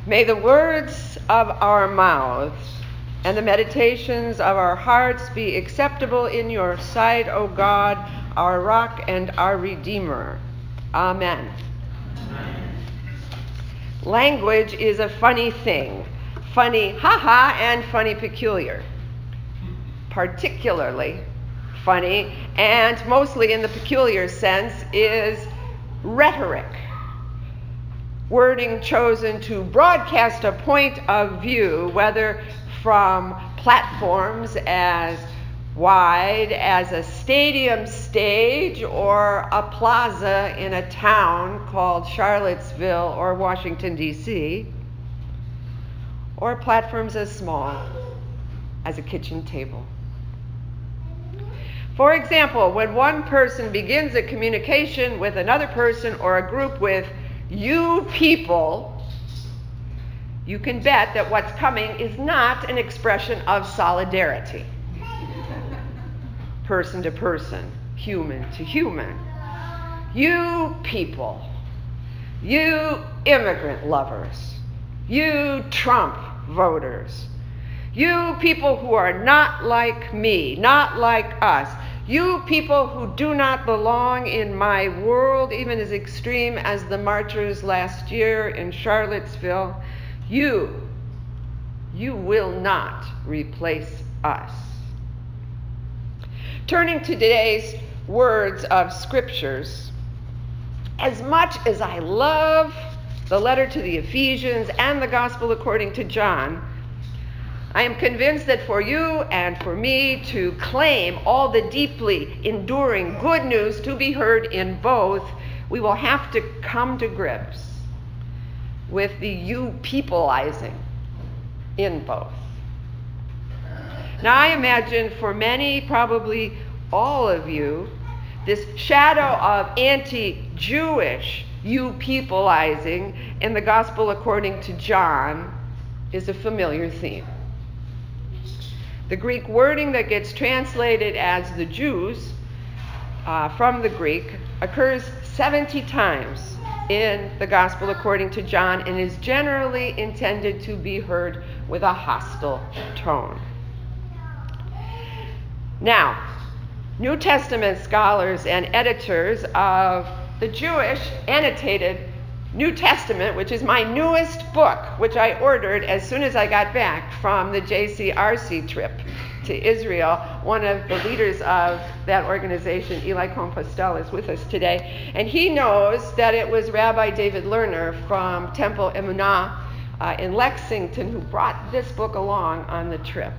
May the words of our mouths and the meditations of our hearts be acceptable in your sight, O God, our rock and our Redeemer. Amen. Language is a funny thing. Funny ha-ha and funny peculiar. Particularly funny, and mostly in the peculiar sense, is rhetoric. Wording chosen to broadcast a point of view, whether from platforms as wide as a stadium stage or a plaza in a town called Charlottesville or Washington, D.C., or platforms as small as a kitchen table. For example, when one person begins a communication with another person or a group with "you people," you can bet that what's coming is not an expression of solidarity. Person to person, human to human. You people, you immigrant lovers, you Trump voters, you people who are not like me, not like us, you people who do not belong in my world, even as extreme as the marchers last year in Charlottesville, you will not replace us. Turning to today's words of scriptures, as much as I love the letter to the Ephesians and the Gospel according to John, I am convinced that for you and for me to claim all the deeply enduring good news to be heard in both, we will have to come to grips with the you peopleizing in both. Now, I imagine for many, probably all of you, this shadow of anti-Jewish you peopleizing in the Gospel according to John is a familiar theme. The Greek wording that gets translated as the Jews from the Greek occurs 70 times in the Gospel according to John and is generally intended to be heard with a hostile tone. Now, New Testament scholars and editors of the Jewish annotated New Testament, which is my newest book, which I ordered as soon as I got back from the JCRC trip to Israel. One of the leaders of that organization, Eli Cohn-Postel, is with us today. And he knows that it was Rabbi David Lerner from Temple Emunah in Lexington who brought this book along on the trip.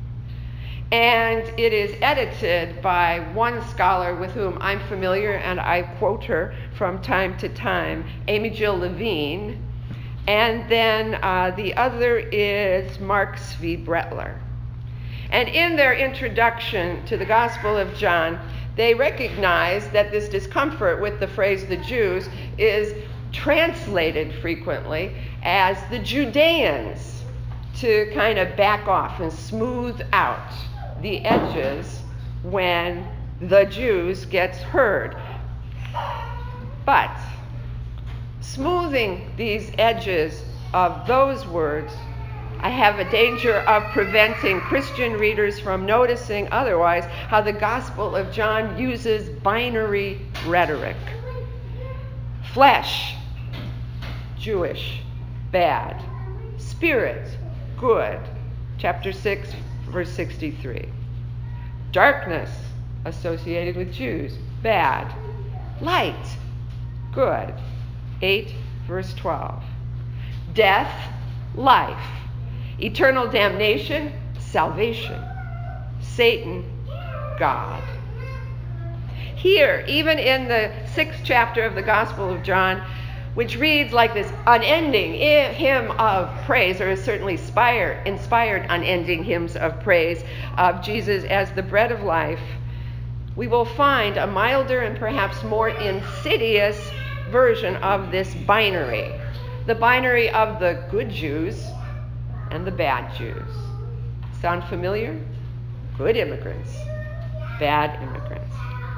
And it is edited by one scholar with whom I'm familiar, and I quote her from time to time, Amy Jill Levine. And then the other is Mark Zvi Bretler. And in their introduction to the Gospel of John, they recognize that this discomfort with the phrase the Jews is translated frequently as the Judeans, to kind of back off and smooth out the edges when the Jews gets heard. But smoothing these edges of those words, I have a danger of preventing Christian readers from noticing otherwise how the Gospel of John uses binary rhetoric. Flesh, Jewish, bad. Spirit, good. Chapter 6, verse 63. Darkness, associated with Jews, bad. Light, good. 8, verse 12. Death, life. Eternal damnation, salvation. Satan, God. Here, even in the 6th chapter of the Gospel of John, which reads like this unending hymn of praise, or is certainly inspired unending hymns of praise of Jesus as the bread of life, we will find a milder and perhaps more insidious version of this binary, the binary of the good Jews and the bad Jews. Sound familiar? Good immigrants, bad immigrants.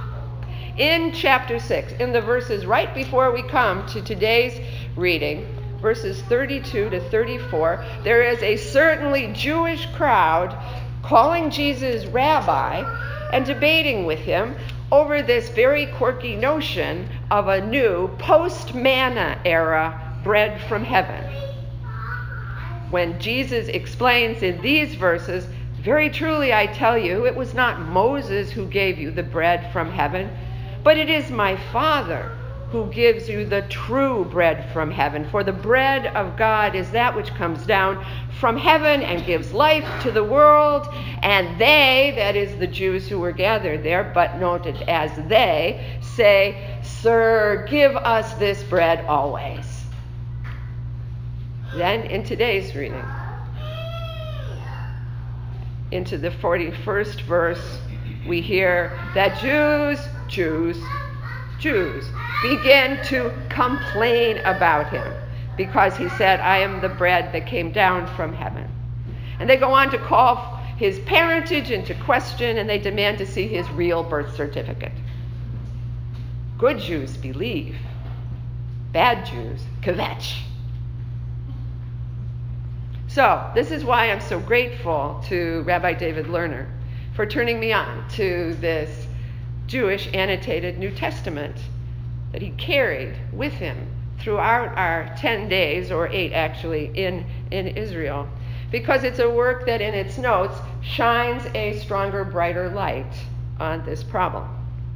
In chapter 6, in the verses right before we come to today's reading, verses 32 to 34, there is a certainly Jewish crowd calling Jesus rabbi and debating with him over this very quirky notion of a new post-manna era bread from heaven. When Jesus explains in these verses, very truly I tell you, it was not Moses who gave you the bread from heaven, but it is my Father who gives you the true bread from heaven. For the bread of God is that which comes down from heaven and gives life to the world. And they, that is the Jews who were gathered there, but noted as they, say, Sir, give us this bread always. Then in today's reading, into the 41st verse, we hear that Jews begin to complain about him because he said, I am the bread that came down from heaven. And they go on to call his parentage into question, and they demand to see his real birth certificate. Good Jews believe. Bad Jews kvetch. So this is why I'm so grateful to Rabbi David Lerner for turning me on to this Jewish annotated New Testament that he carried with him throughout our 10 days, or 8 actually, in Israel, because it's a work that in its notes shines a stronger, brighter light on this problem.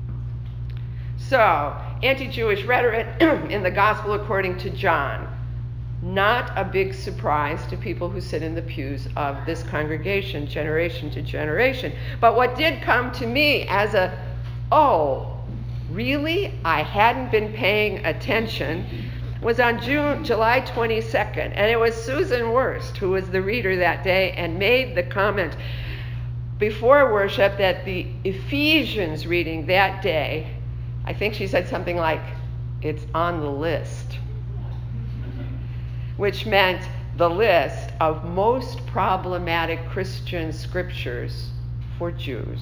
So, anti-Jewish rhetoric in the Gospel according to John. Not a big surprise to people who sit in the pews of this congregation, generation to generation. But what did come to me as a, oh, really? I hadn't been paying attention, was on July 22nd. And it was Susan Wurst, who was the reader that day, and made the comment before worship that the Ephesians reading that day, I think she said something like, it's on the list. Which meant the list of most problematic Christian scriptures for Jews.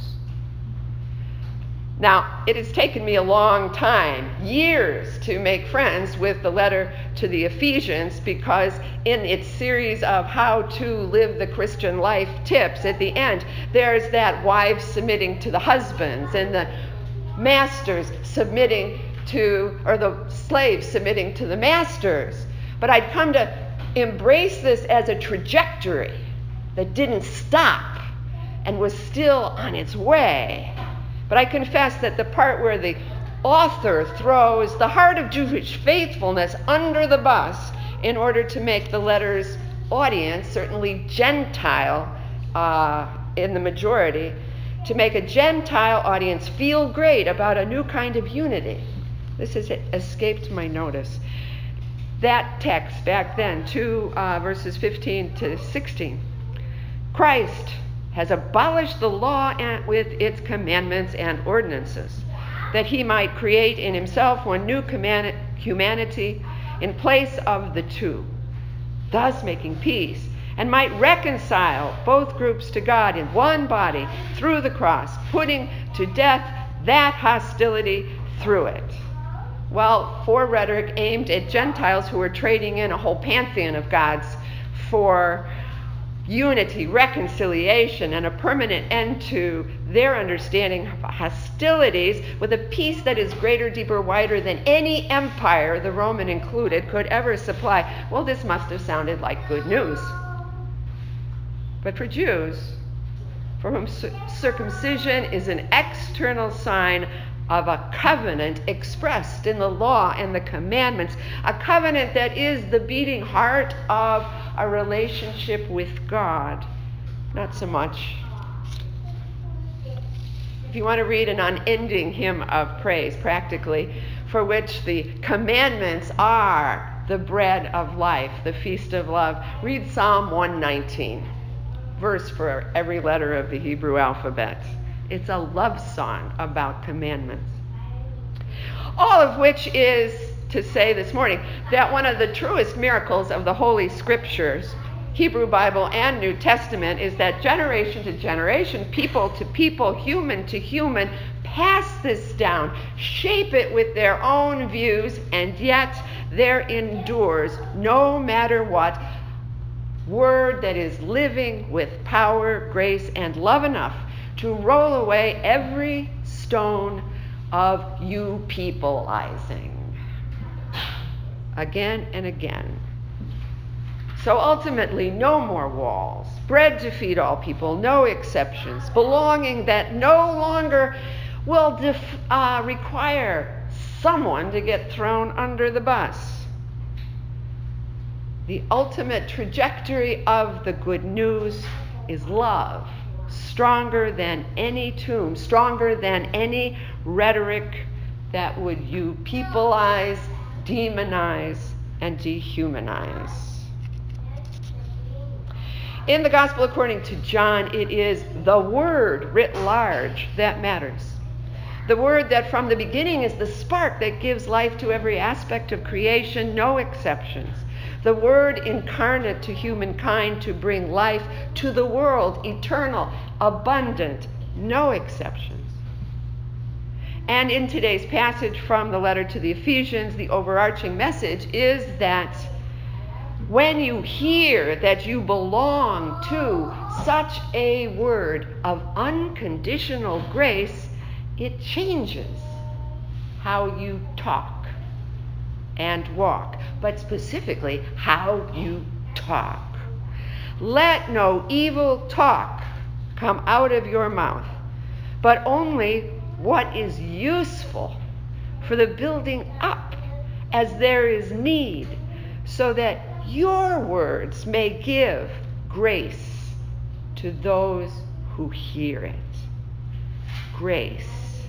Now, it has taken me a long time, years, to make friends with the letter to the Ephesians, because in its series of how to live the Christian life tips, at the end, there's that wives submitting to the husbands, and the masters submitting to, or the slaves submitting to the masters. But I'd come to embrace this as a trajectory that didn't stop and was still on its way. But I confess that the part where the author throws the heart of Jewish faithfulness under the bus in order to make the letter's audience, certainly Gentile in the majority, to make a Gentile audience feel great about a new kind of unity. This has escaped my notice. That text back then, 2 verses 15 to 16. Christ has abolished the law with its commandments and ordinances, that he might create in himself one new humanity in place of the two, thus making peace, and might reconcile both groups to God in one body through the cross, putting to death that hostility through it. Well, for rhetoric aimed at Gentiles who were trading in a whole pantheon of gods for unity, reconciliation, and a permanent end to their understanding of hostilities, with a peace that is greater, deeper, wider than any empire, the Roman included, could ever supply. Well, this must have sounded like good news. But for Jews, for whom circumcision is an external sign of a covenant expressed in the law and the commandments, a covenant that is the beating heart of a relationship with God. Not so much. If you want to read an unending hymn of praise, practically, for which the commandments are the bread of life, the feast of love, read Psalm 119, verse for every letter of the Hebrew alphabet. It's a love song about commandments. All of which is to say this morning that one of the truest miracles of the Holy Scriptures, Hebrew Bible and New Testament, is that generation to generation, people to people, human to human, pass this down, shape it with their own views, and yet there endures, no matter what, word that is living with power, grace, and love enough to roll away every stone of you peopleizing. Again and again. So ultimately, no more walls, bread to feed all people, no exceptions, belonging that no longer will require someone to get thrown under the bus. The ultimate trajectory of the good news is love, stronger than any tomb, stronger than any rhetoric that would you peopleize, demonize, and dehumanize. In the Gospel according to John, it is the Word writ large that matters. The Word that from the beginning is the spark that gives life to every aspect of creation, no exceptions. The Word incarnate to humankind to bring life to the world, eternal, abundant, no exceptions. And in today's passage from the letter to the Ephesians, the overarching message is that when you hear that you belong to such a word of unconditional grace, it changes how you talk and walk, but specifically how you talk. Let no evil talk come out of your mouth, but only what is useful for the building up as there is need, so that your words may give grace to those who hear it. Grace.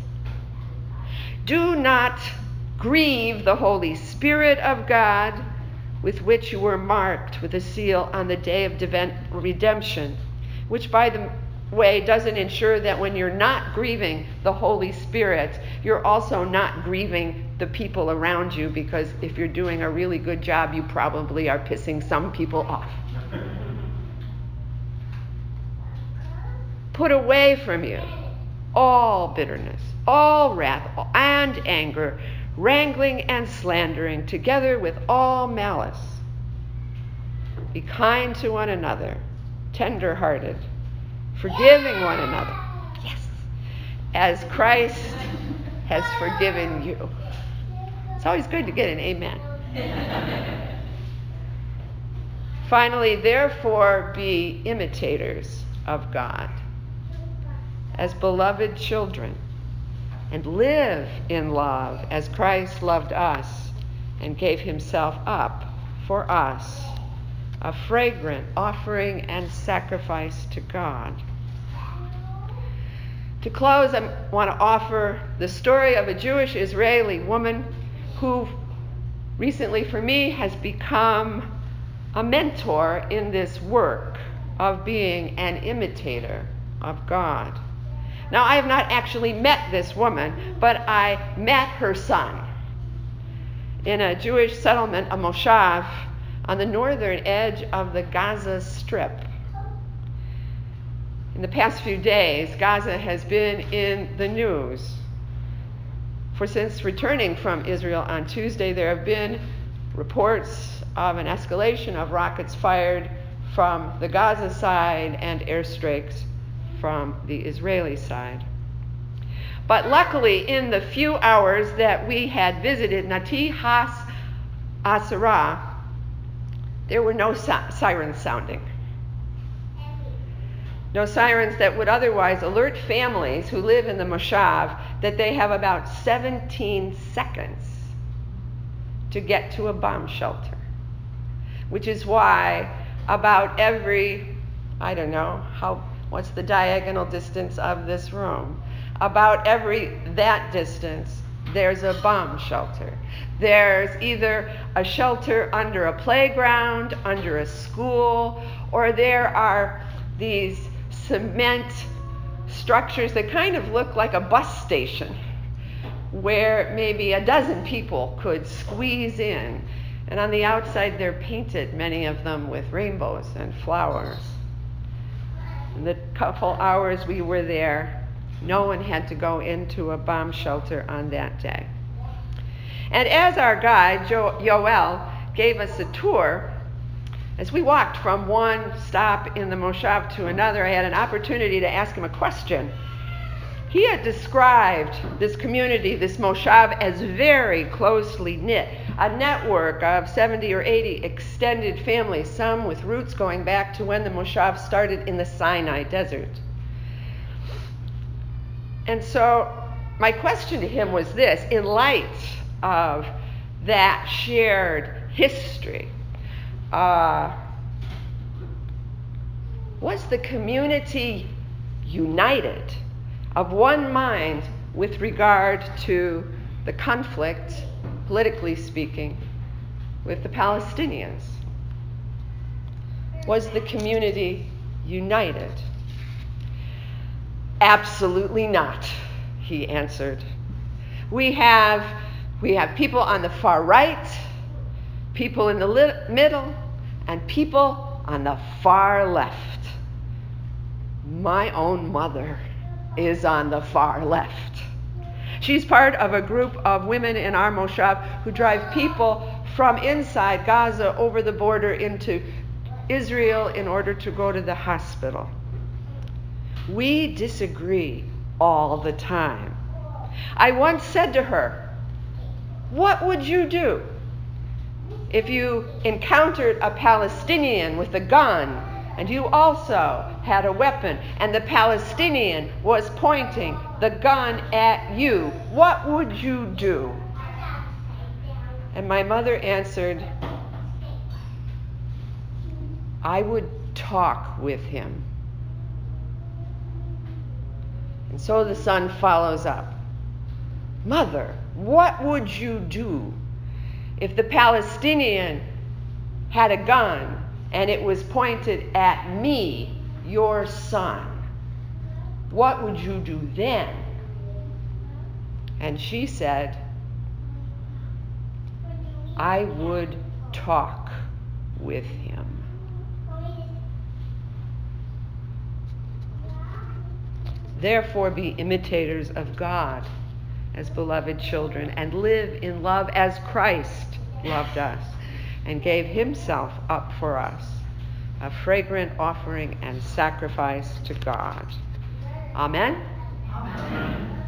Do not grieve the Holy Spirit of God, with which you were marked with a seal on the day of redemption, which, by the way, doesn't ensure that when you're not grieving the Holy Spirit, you're also not grieving the people around you, because if you're doing a really good job, you probably are pissing some people off. Put away from you all bitterness, all wrath, and anger, wrangling and slandering, together with all malice. Be kind to one another, tender-hearted, forgiving one another, yes, as Christ has forgiven you. It's always good to get an amen. Finally, therefore, be imitators of God as beloved children, and live in love as Christ loved us and gave himself up for us, a fragrant offering and sacrifice to God. To close, I want to offer the story of a Jewish Israeli woman who recently, for me, has become a mentor in this work of being an imitator of God. Now, I have not actually met this woman, but I met her son in a Jewish settlement, a moshav, on the northern edge of the Gaza Strip. In the past few days, Gaza has been in the news. For since returning from Israel on Tuesday, there have been reports of an escalation of rockets fired from the Gaza side and airstrikes from the Israeli side. But luckily, in the few hours that we had visited Nati Has-Asara, there were no sirens sounding. No sirens that would otherwise alert families who live in the moshav that they have about 17 seconds to get to a bomb shelter. Which is why about every, I don't know, what's the diagonal distance of this room? About that distance, there's a bomb shelter. There's either a shelter under a playground, under a school, or there are these cement structures that kind of look like a bus station where maybe a dozen people could squeeze in. And on the outside, they're painted, many of them, with rainbows and flowers. In the couple hours we were there, no one had to go into a bomb shelter on that day. And as our guide, Yoel, gave us a tour, as we walked from one stop in the moshav to another, I had an opportunity to ask him a question. He had described this community, this moshav, as very closely knit, a network of 70 or 80 extended families, some with roots going back to when the moshav started in the Sinai desert. And so my question to him was this: in light of that shared history, was the community united, of one mind, with regard to the conflict, politically speaking, with the Palestinians? Was the community united? Absolutely not, he answered. We have people on the far right, people in the middle, and people on the far left. My own mother is on the far left. She's part of a group of women in our moshav who drive people from inside Gaza over the border into Israel in order to go to the hospital. We disagree all the time. I once said to her, "What would you do if you encountered a Palestinian with a gun and you also had a weapon and the Palestinian was pointing the gun at you? What would you do?" And my mother answered, "I would talk with him." And so the son follows up, "Mother, what would you do if the Palestinian had a gun and it was pointed at me, your son? What would you do then?" And she said, "I would talk with him." Therefore, be imitators of God as beloved children, and live in love as Christ loved us and gave himself up for us, a fragrant offering and sacrifice to God. Amen? Amen.